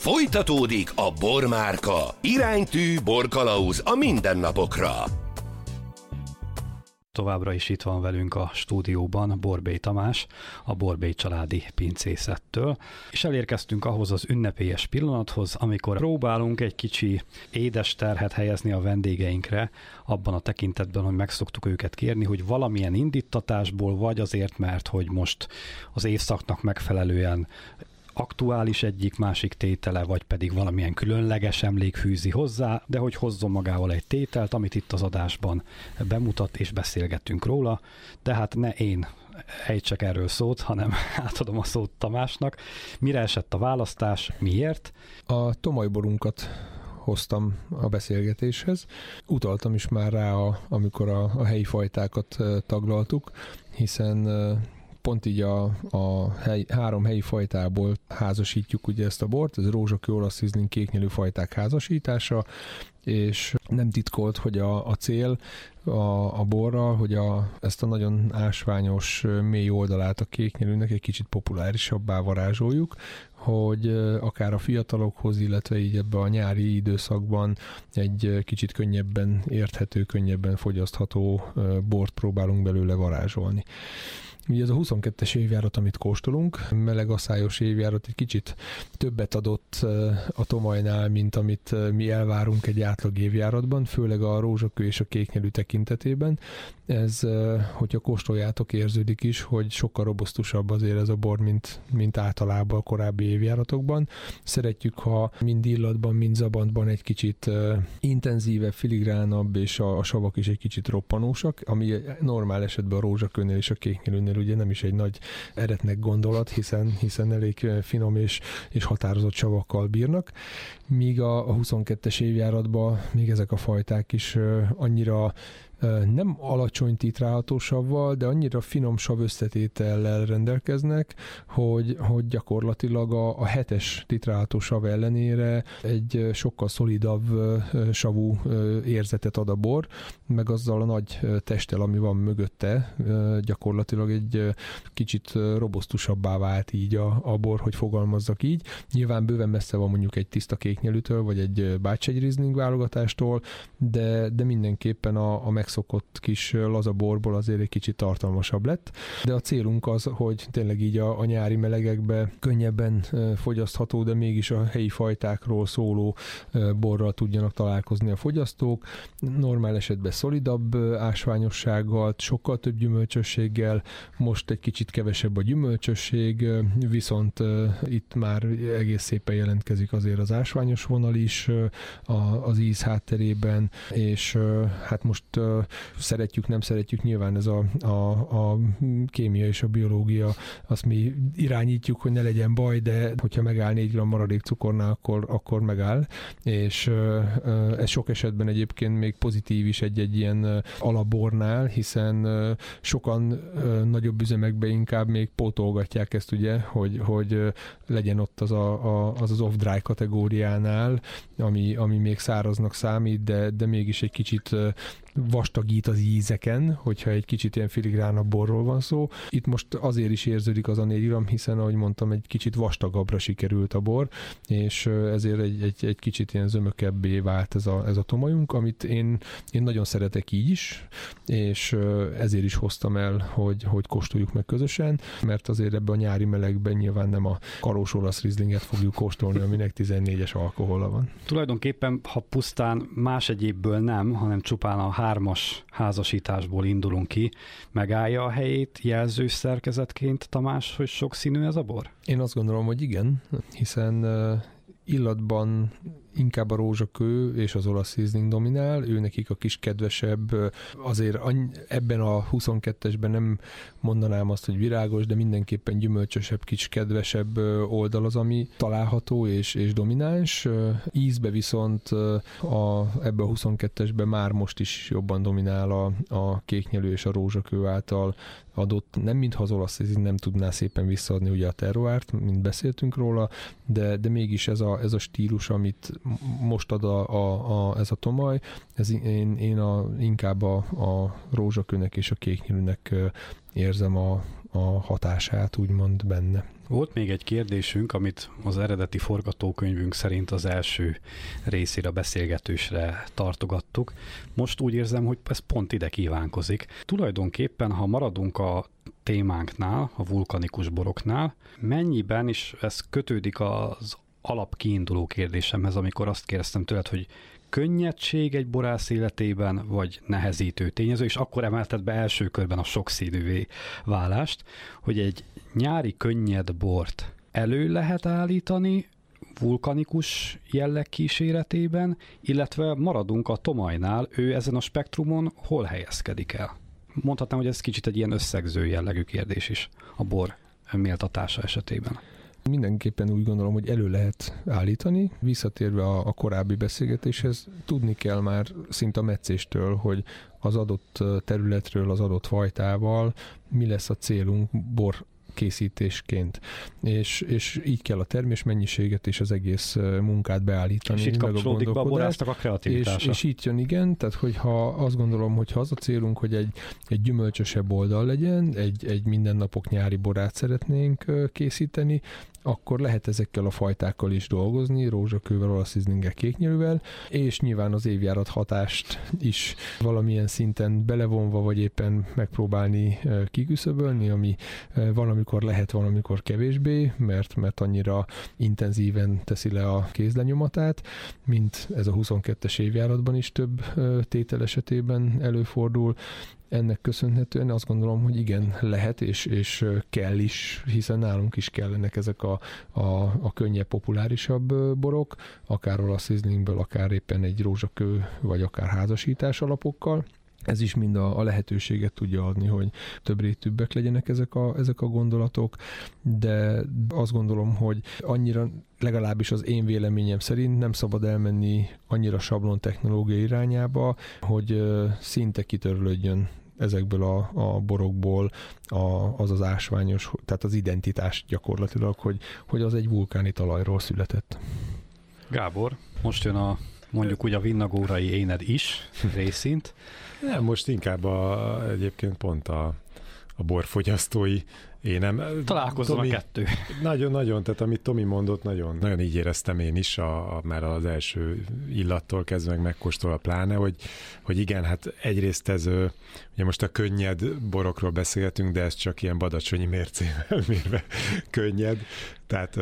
Folytatódik a Bormárka. Iránytű borkalauz a mindennapokra. Továbbra is itt van velünk a stúdióban Borbély Tamás, a Borbély családi pincészettől, és elérkeztünk ahhoz az ünnepélyes pillanathoz, amikor próbálunk egy kicsi édes terhet helyezni a vendégeinkre, abban a tekintetben, hogy meg szoktuk őket kérni, hogy valamilyen indítatásból, vagy azért, mert hogy most az évszaknak megfelelően aktuális egyik-másik tétele, vagy pedig valamilyen különleges emlék fűzi hozzá, de hogy hozzon magával egy tételt, amit itt az adásban bemutat, és beszélgettünk róla. Tehát ne én ejtsek erről szót, hanem átadom a szót Tamásnak. Mire esett a választás? Miért? A tomajborunkat hoztam a beszélgetéshez. Utaltam is már rá, amikor a helyi fajtákat taglaltuk, hiszen pont így három helyi fajtából házasítjuk ugye ezt a bort, ez rózsakő, olasz rizling, kéknyelű fajták házasítása, és nem titkolt, hogy a cél a borral, hogy ezt a nagyon ásványos, mély oldalát a kéknyelűnek egy kicsit populárisabbá varázsoljuk, hogy akár a fiatalokhoz, illetve így ebbe a nyári időszakban egy kicsit könnyebben érthető, könnyebben fogyasztható bort próbálunk belőle varázsolni. Ugye ez a 22-es évjárat, amit kóstolunk, melegaszályos évjárat egy kicsit többet adott a tomajnál, mint amit mi elvárunk egy átlag évjáratban, főleg a rózsakő és a kéknyelű tekintetében. Ez, hogyha kóstoljátok, érződik is, hogy sokkal robusztusabb azért ez a bor, mint általában a korábbi évjáratokban. Szeretjük, ha mind illatban, mind zabantban egy kicsit intenzívebb, filigránabb, és a savak is egy kicsit roppanósak, ami normál esetben a rózsakőnél és a kéknyelűnél ugye nem is egy nagy eretnek gondolat, hiszen elég finom és határozott savakkal bírnak, míg a 22-es évjáratban még ezek a fajták is annyira nem alacsony titrálható savval, de annyira finom sav összetétellel rendelkeznek, hogy gyakorlatilag a 7-es titrálható sav ellenére egy sokkal szolidabb savú érzetet ad a bor, meg azzal a nagy testtel, ami van mögötte, gyakorlatilag egy kicsit robusztusabbá vált így a bor, hogy fogalmazzak így. Nyilván bőven messze van mondjuk egy tiszta kéknyelűtől, vagy egy Bács-egy Riesling válogatástól, de mindenképpen a megszokott kis laza borból azért egy kicsit tartalmasabb lett, de a célunk az, hogy tényleg így a nyári melegekbe könnyebben fogyasztható, de mégis a helyi fajtákról szóló borral tudjanak találkozni a fogyasztók. Normál esetben szolidabb ásványossággal, sokkal több gyümölcsösséggel, most egy kicsit kevesebb a gyümölcsösség, viszont itt már egész szépen jelentkezik azért az ásványos vonal is az íz hátterében, és hát most szeretjük, nem szeretjük, nyilván ez a kémia és a biológia, azt mi irányítjuk, hogy ne legyen baj, de hogyha megáll 4 g maradék cukornál, akkor megáll, és ez sok esetben egyébként még pozitív is egy ilyen alabornál, hiszen sokan nagyobb üzemekben inkább még pótolgatják ezt ugye, hogy legyen ott az off-dry kategóriánál, ami még száraznak számít, de mégis egy kicsit vastagít az ízeken, hogyha egy kicsit ilyen filigránabb borról van szó. Itt most azért is érződik az a 4 g, hiszen ahogy mondtam, egy kicsit vastagabbra sikerült a bor, és ezért egy kicsit ilyen zömökebbé vált ez a tomajunk, amit én nagyon szeretek így is, és ezért is hoztam el, hogy kóstoljuk meg közösen, mert azért ebben a nyári melegben nyilván nem a karós olasz rizlinget fogjuk kóstolni, aminek 14-es alkohola van. Tulajdonképpen, ha pusztán más egyébből nem, hanem csupán a 3-as házasításból indulunk ki, megállja a helyét jelzős szerkezetként, Tamás, hogy sokszínű ez a bor? Én azt gondolom, hogy igen, hiszen illatban inkább a rózsakő és az olasz Riesling dominál, ő nekik a kis kedvesebb, azért ebben a 22-esben nem mondanám azt, hogy virágos, de mindenképpen gyümölcsösebb, kis kedvesebb oldal az, ami található és domináns. Ízbe viszont ebbe a 22-esben már most is jobban dominál a kéknyelű és a rózsakő által adott, nem mintha az olasz Riesling nem tudná szépen visszaadni ugye a terroárt, mint beszéltünk róla, de mégis ez a stílus, amit most ad ez a tomaj, én inkább a rózsakőnek és a kéknyelűnek érzem a hatását úgymond benne. Volt még egy kérdésünk, amit az eredeti forgatókönyvünk szerint az első részére, a beszélgetésre tartogattuk. Most úgy érzem, hogy ez pont ide kívánkozik. Tulajdonképpen, ha maradunk a témánknál, a vulkanikus boroknál, mennyiben, és ez kötődik az alapkiinduló kérdésemhez, amikor azt kérdeztem tőled, hogy könnyedség egy borász életében, vagy nehezítő tényező, és akkor emelted be első körben a sokszínűvé válást, hogy egy nyári könnyed bort elő lehet állítani vulkanikus jelleg kíséretében, illetve maradunk a Tomajnál, ő ezen a spektrumon hol helyezkedik el? Mondhatnám, hogy ez kicsit egy ilyen összegző jellegű kérdés is a bor méltatása esetében. Mindenképpen úgy gondolom, hogy elő lehet állítani. Visszatérve a korábbi beszélgetéshez, tudni kell már szinte a meccéstől, hogy az adott területről, az adott fajtával mi lesz a célunk bor készítésként. És így kell a termésmennyiséget és az egész munkát beállítani. És itt kapcsolódik be a borásznak a kreativitása. És itt jön, igen, tehát hogyha azt gondolom, hogy ha az a célunk, hogy egy gyümölcsösebb oldal legyen, egy mindennapok nyári borát szeretnénk készíteni, akkor lehet ezekkel a fajtákkal is dolgozni, rózsakővel, olaszizlinggel, kéknyelűvel, és nyilván az évjárat hatást is valamilyen szinten belevonva, vagy éppen megpróbálni kiküszöbölni, ami van, amikor lehet, van, amikor kevésbé, mert annyira intenzíven teszi le a kézlenyomatát, mint ez a 22-es évjáratban is több tétel esetében előfordul. Ennek köszönhetően azt gondolom, hogy igen, lehet és kell is, hiszen nálunk is kellenek ezek a könnyebb, populárisabb borok, akár olasz rizlingből, akár éppen egy rózsakő, vagy akár házasítás alapokkal. Ez is mind a lehetőséget tudja adni, hogy több rétűbbek legyenek ezek a gondolatok, de azt gondolom, hogy annyira, legalábbis az én véleményem szerint nem szabad elmenni annyira sablon technológia irányába, hogy szinte kitörlődjön ezekből a borokból az ásványos, tehát az identitás gyakorlatilag, hogy az egy vulkáni talajról született. Gábor, most jön mondjuk úgy a vinnagórai éned is részint. Nem, most inkább egyébként pont a borfogyasztói énem. Találkozom Tomi, a kettő. Nagyon, tehát amit Tomi mondott, nagyon így éreztem én is, már az első illattól kezdve meg megkóstolva pláne, hogy igen, hát egyrészt ez, ugye most a könnyed borokról beszélgetünk, de ez csak ilyen badacsonyi mércével mérve könnyed, tehát,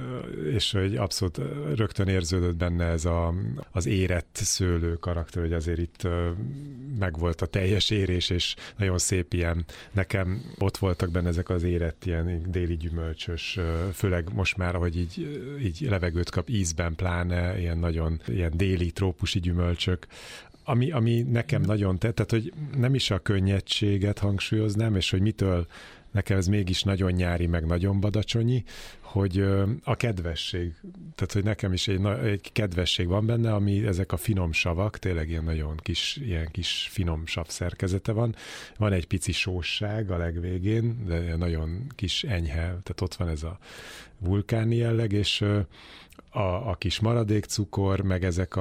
és hogy abszolút rögtön érződött benne ez az érett szőlő karakter, hogy azért itt megvolt a teljes érés, és nagyon szép ilyen, nekem ott voltak benne ezek az érett ilyen déli gyümölcsös, főleg most már, ahogy így levegőt kap ízben pláne, ilyen nagyon ilyen déli trópusi gyümölcsök, ami nekem nagyon tehát hogy nem is a könnyedséget hangsúlyoznám, és hogy mitől nekem ez mégis nagyon nyári, meg nagyon badacsonyi, hogy a kedvesség, tehát hogy nekem is egy kedvesség van benne, ami ezek a finom savak, tényleg ilyen nagyon kis finom sav szerkezete van. Van egy pici sósság a legvégén, de nagyon kis enyhe, tehát ott van ez a vulkáni jelleg, és a kis maradékcukor, meg ezek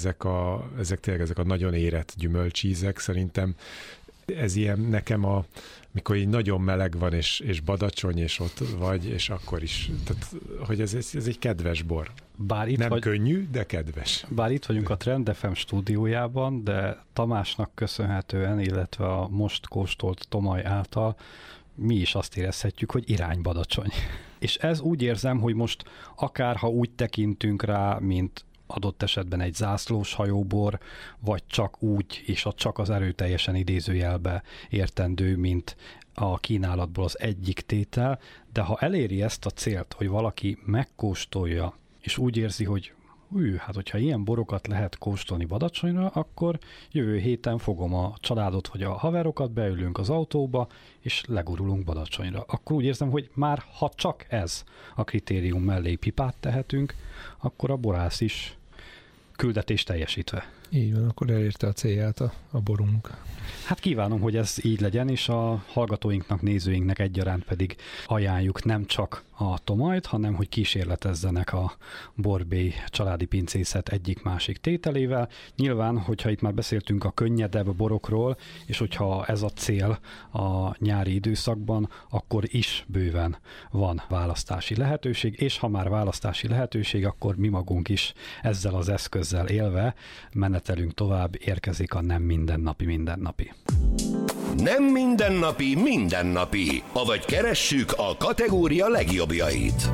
tényleg ezek a nagyon érett gyümölcsízek, szerintem ez ilyen nekem mikor így nagyon meleg van, és badacsony, és ott vagy, és akkor is. Tehát, hogy ez egy kedves bor. Nem könnyű, de kedves. Bár itt vagyunk a Trend FM stúdiójában, de Tamásnak köszönhetően, illetve a most kóstolt Tomaj által mi is azt érezhetjük, hogy iránybadacsony. És ez úgy érzem, hogy most akár ha úgy tekintünk rá, mint adott esetben egy zászlós hajóbor, vagy csak úgy, és csak az erőteljesen idézőjelbe értendő, mint a kínálatból az egyik tétel, de ha eléri ezt a célt, hogy valaki megkóstolja, és úgy érzi, hogy hát hogyha ilyen borokat lehet kóstolni Badacsonyra, akkor jövő héten fogom a családot vagy a haverokat, beülünk az autóba, és legurulunk Badacsonyra. Akkor úgy érzem, hogy már ha csak ez a kritérium mellé pipát tehetünk, akkor a borász is küldetés teljesítve. Így van, akkor elérte a célját a borunk. Hát kívánom, hogy ez így legyen, és a hallgatóinknak, nézőinknek egyaránt pedig ajánljuk nem csak a Tomajt, hanem hogy kísérletezzenek a Borbély családi pincészet egyik-másik tételével. Nyilván, hogyha itt már beszéltünk a könnyedebb borokról, és hogyha ez a cél a nyári időszakban, akkor is bőven van választási lehetőség, és ha már választási lehetőség, akkor mi magunk is ezzel az eszközzel élve menetelünk tovább, érkezik a nem mindennapi. Nem mindennapi, avagy keressük a kategória legjobbjait.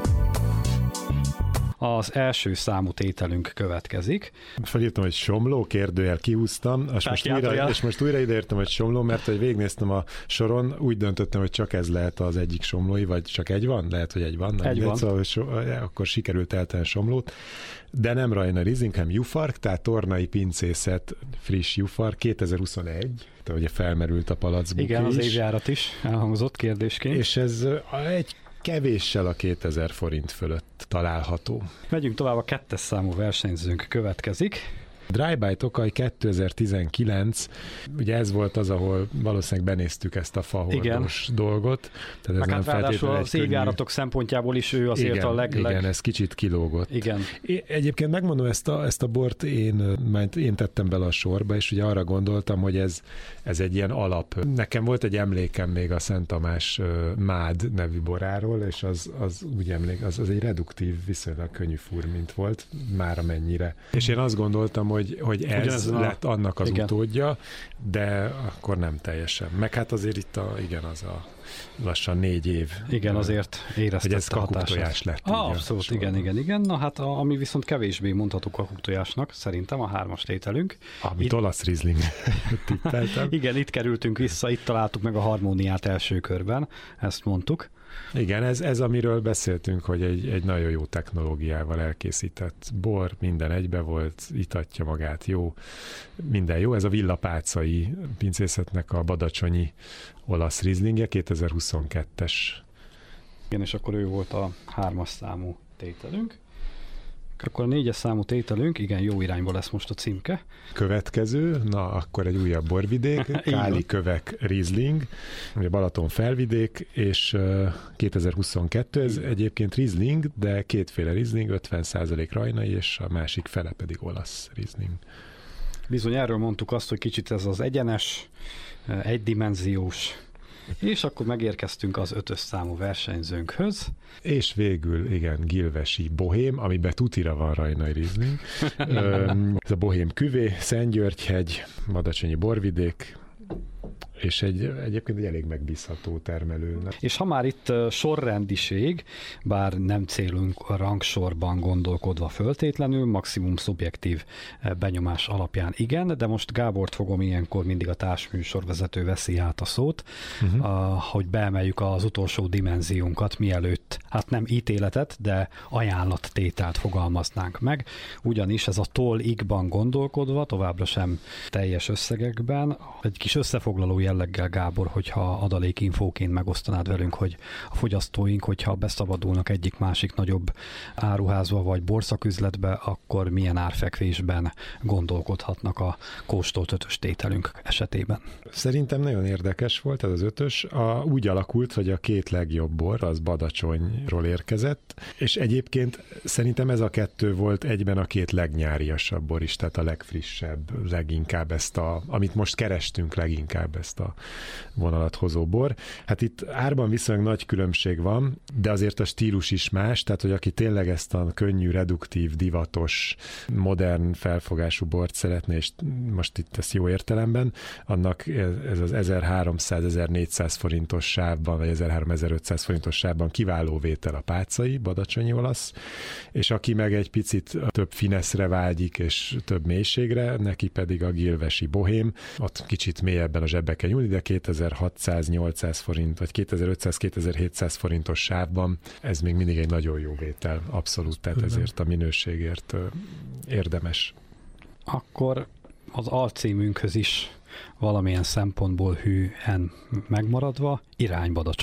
Az első számú tételünk következik. Felírtam, hogy somló, kérdőjel kihúztam, és most újra ideértem, hogy somló, mert hogy végignéztem a soron, úgy döntöttem, hogy csak ez lehet az egyik somlói, vagy csak egy van? Lehet, hogy egy van. Egy van. Szóval, akkor sikerült eltenni somlót. De nem Rajna Riesling, hanem Jufark, tehát Tornai Pincészet friss Jufark 2021, tehát ugye felmerült a palacbuké. Igen, az évjárat is elhangzott kérdésként. És ez egy kevéssel a 2000 forint fölött található. Megyünk tovább, a 2. számú versenyzőnk következik. Dry by Tokaj 2019, ugye ez volt az, ahol valószínűleg benéztük ezt a fahordós dolgot. Tehát ez nem ráadásul az évjáratok szempontjából is ő azért igen, a igen, ez kicsit kilógott. Igen. Egyébként megmondom, ezt a bort én tettem bele a sorba, és ugye arra gondoltam, hogy ez egy ilyen alap. Nekem volt egy emlékem még a Szent Tamás Mád nevű boráról, és az úgy az egy reduktív, viszonylag könnyű furmint volt, már amennyire. És én azt gondoltam, hogy ez lett annak az utódja, de akkor nem teljesen. Meg hát azért itt az a lassan 4 év. Igen, azért éreztette hogy ez kakuktojás lett. Abszolút, igen. Na hát, ami viszont kevésbé mondható kakuktojásnak, szerintem a 3-as tételünk. Amit olasz Riesling tippeltem. Igen, itt kerültünk vissza, itt találtuk meg a harmóniát első körben, ezt mondtuk. Igen, ez amiről beszéltünk, hogy egy nagyon jó technológiával elkészített bor, minden egybe volt, itatja magát, jó, minden jó. Ez a Villapácai pincészetnek a badacsonyi olasz Rieslingje, 2022-es. Igen, és akkor ő volt a 3-as számú tételünk. Akkor a 4-es számú tételünk, igen, jó irányba lesz most a címke. Következő, na akkor egy újabb borvidék, Káli Kövek Riesling, ugye Balaton felvidék, és 2022, ez egyébként Riesling, de kétféle Riesling, 50% rajnai, és a másik fele pedig olasz Riesling. Bizony, erről mondtuk azt, hogy kicsit ez az egyenes, egydimenziós, és akkor megérkeztünk az 5-ös számú versenyzőnkhöz. És végül, igen, Gilvesi Bohém, amiben tutira van rajnai Riesling. Ez a Bohém küvé, Szentgyörgyhegy, Badacsonyi borvidék, és egyébként egy elég megbízható termelő. És ha már itt sorrendiség, bár nem célunk a rangsorban gondolkodva föltétlenül, maximum szubjektív benyomás alapján igen, de most Gábort fogom ilyenkor, mindig a társműsorvezető veszi át a szót, hogy beemeljük az utolsó dimenziónkat, mielőtt, hát nem ítéletet, de ajánlattételt fogalmaznánk meg, ugyanis ez a toll-ig-ban gondolkodva, továbbra sem teljes összegekben, egy kis összefoglaló jelleggel, Gábor, hogyha adalékinfóként megosztanád velünk, hogy a fogyasztóink, hogyha beszabadulnak egyik-másik nagyobb áruházba vagy borszaküzletbe, akkor milyen árfekvésben gondolkodhatnak a kóstolt 5-ös tételünk esetében. Szerintem nagyon érdekes volt ez az 5-ös. Úgy alakult, hogy a 2 legjobb bor az Badacsonyról érkezett, és egyébként szerintem ez a 2 volt egyben a 2 legnyáriasabb bor is, tehát a legfrissebb, leginkább amit most kerestünk leginkább ezt a vonalat hozó bor. Hát itt árban viszonylag nagy különbség van, de azért a stílus is más, tehát hogy aki tényleg ezt a könnyű, reduktív, divatos, modern felfogású bort szeretné, és most itt ezt jó értelemben, annak ez az 1300-1400 forintos sávban, vagy 1300-1500 forintos sávban kiváló vétel a pácai, badacsonyi olasz, és aki meg egy picit több fineszre vágyik, és több mélységre, neki pedig a Gilvesi Bohém, ott kicsit mélyebben a zsebbe kell nyúlni, de 2600-800 forint, vagy 2500-2700 forintos sávban, ez még mindig egy nagyon jó vétel, abszolút, tehát ezért a minőségért érdemes. Akkor az alcímünkhöz is valamilyen szempontból hűen megmaradva, irány Badacsony.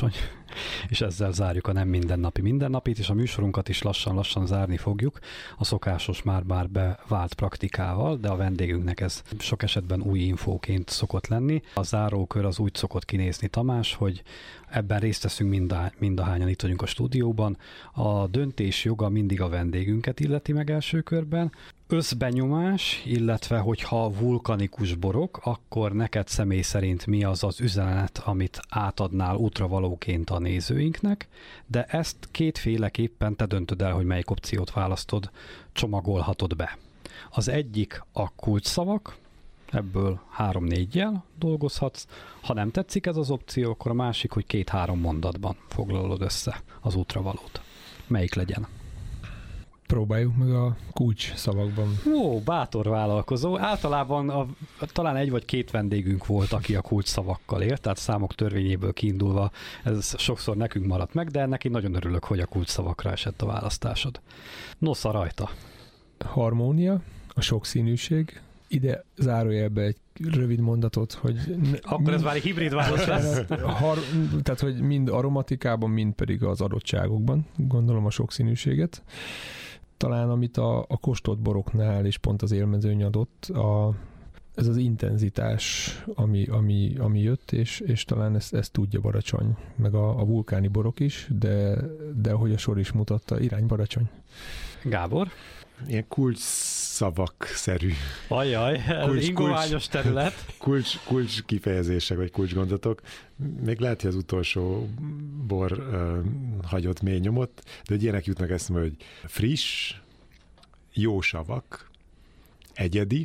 És ezzel zárjuk a nem mindennapit, és a műsorunkat is lassan zárni fogjuk a szokásos már bevált praktikával, de a vendégünknek ez sok esetben új infóként szokott lenni. A zárókör az úgy szokott kinézni, Tamás, hogy ebben részt veszünk mindahányan itt vagyunk a stúdióban. A döntés joga mindig a vendégünket illeti meg első körben. Összbenyomás, illetve hogyha vulkanikus borok, akkor neked személy szerint mi az az üzenet, amit átadnál útravalóként a nézőinknek, de ezt kétféleképpen te döntöd el, hogy melyik opciót választod, csomagolhatod be. Az egyik a kulcsszavak, ebből 3-4 jel dolgozhatsz. Ha nem tetszik ez az opció, akkor a másik, hogy 2-3 mondatban foglalod össze az útravalót. Melyik legyen? Próbáljuk meg a kulcs szavakban. Ó, bátor vállalkozó. Általában talán 1 vagy 2 vendégünk volt, aki a kulcs szavakkal élt, tehát számok törvényéből kiindulva ez sokszor nekünk maradt meg, de neki nagyon örülök, hogy a kulcs szavakra esett a választásod. Nosza rajta. Harmónia, a sokszínűség. Ide zárójelbe egy rövid mondatot, hogy... Akkor ez már egy hibrid válasz lesz. Tehát, hogy mind aromatikában, mind pedig az adottságokban, gondolom a sokszínűséget. Talán amit a kóstolt boroknál, és pont az élmezőny adott, ez az intenzitás, ami jött, és talán ezt tudja Baracsony, meg a vulkáni borok is, de ahogy a sor is mutatta, irány Baracsony. Gábor? Ilyen kulcsszavak-szerű. Ajaj, ez ingoványos terület. Kulcs kifejezések, vagy kulcsgondatok. Még lehet, hogy az utolsó bor hagyott mély nyomot, de hogy ilyenek jutnak eszembe, hogy friss, jó savak, egyedi,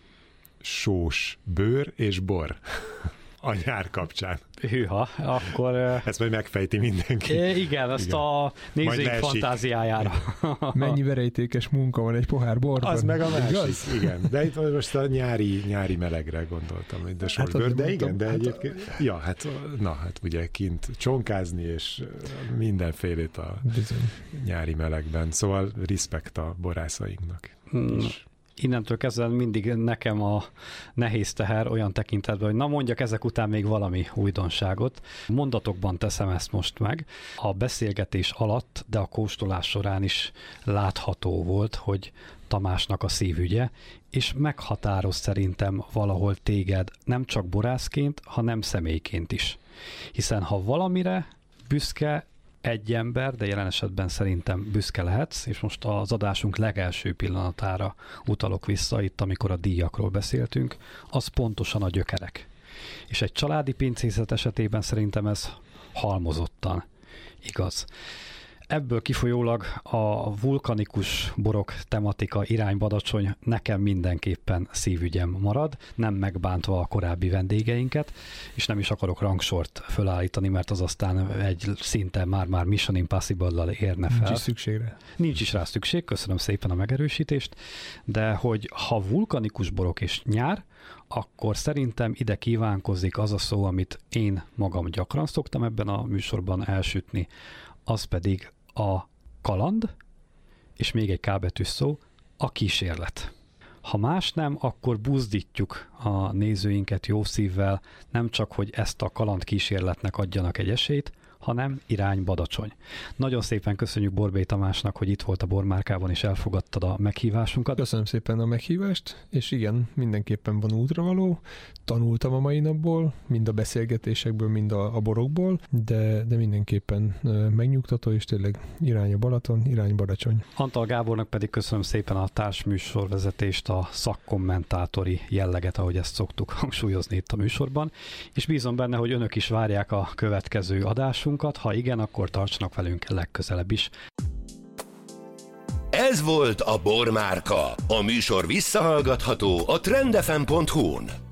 sós bőr és bor a nyár kapcsán. Hűha, akkor... Ezt majd megfejti mindenki. Igen, azt a nézőink fantáziájára. Mennyi verejtékes munka van egy pohár borban. Az meg a másik, igen. De itt most a nyári melegre gondoltam, de sorsbőr, de igen, de egyébként... Ja, hát ugye kint csonkázni, és mindenfélét a nyári melegben. Szóval respekt a borászainknak. Innentől kezdve mindig nekem a nehéz teher olyan tekintetben, hogy na mondjak ezek után még valami újdonságot. Mondatokban teszem ezt most meg. A beszélgetés alatt, de a kóstolás során is látható volt, hogy Tamásnak a szívügye, és meghatároz szerintem valahol téged nem csak borászként, hanem személyként is. Hiszen ha valamire büszke egy ember, de jelen esetben szerintem büszke lehetsz, és most az adásunk legelső pillanatára utalok vissza, itt amikor a díjakról beszéltünk, az pontosan a gyökerek. És egy családi pincészet esetében szerintem ez halmozottan igaz. Ebből kifolyólag a vulkanikus borok tematika irány Badacsony nekem mindenképpen szívügyem marad, nem megbántva a korábbi vendégeinket, és nem is akarok rangsort fölállítani, mert az aztán egy szinten már Mission Impossible-lal érne fel. Nincs is szükségre. Nincs is rá szükség, köszönöm szépen a megerősítést, de hogy ha vulkanikus borok és nyár, akkor szerintem ide kívánkozik az a szó, amit én magam gyakran szoktam ebben a műsorban elsütni, az pedig a kaland, és még egy K betűs szó, a kísérlet. Ha más nem, akkor buzdítjuk a nézőinket jó szívvel, nem csak, hogy ezt a kaland kísérletnek adjanak egy esélyt, hanem irány Badacsony. Nagyon szépen köszönjük Borbély Tamásnak, hogy itt volt a Bormárkában, és elfogadtad a meghívásunkat. Köszönöm szépen a meghívást, és igen, mindenképpen van útravaló. Tanultam a mai napból, mind a beszélgetésekből, mind a borokból, de mindenképpen megnyugtató, és tényleg irány a Balaton, irány Badacsony. Antal Gábornak pedig köszönöm szépen a társműsorvezetést, a szakkommentátori jelleget, ahogy ezt szoktuk hangsúlyozni itt a műsorban, és bízom benne, hogy önök is várják a következő adásunkat. Ha igen, akkor tartsanak velünk legközelebb is. Ez volt a Bormárka. A műsor visszahallgatható a trendfm.hu-n.